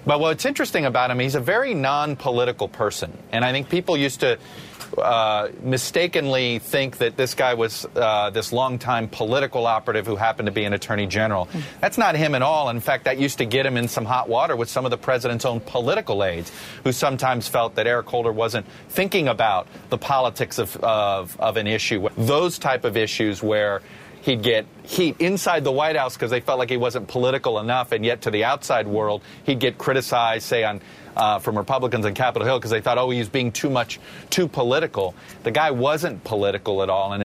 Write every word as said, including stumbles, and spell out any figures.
But what's interesting about him, he's a very non-political person. And I think people used to uh, mistakenly think that this guy was uh, this longtime political operative who happened to be an attorney general. That's not him at all. In fact, that used to get him in some hot water with some of the president's own political aides, who sometimes felt that Eric Holder wasn't thinking about the politics of, of, of an issue. Those type of issues where he'd get heat inside the White House because they felt like he wasn't political enough, and yet to the outside world, he'd get criticized, say, on uh, from Republicans on Capitol Hill because they thought, oh, he's being too much, too political. The guy wasn't political at all. And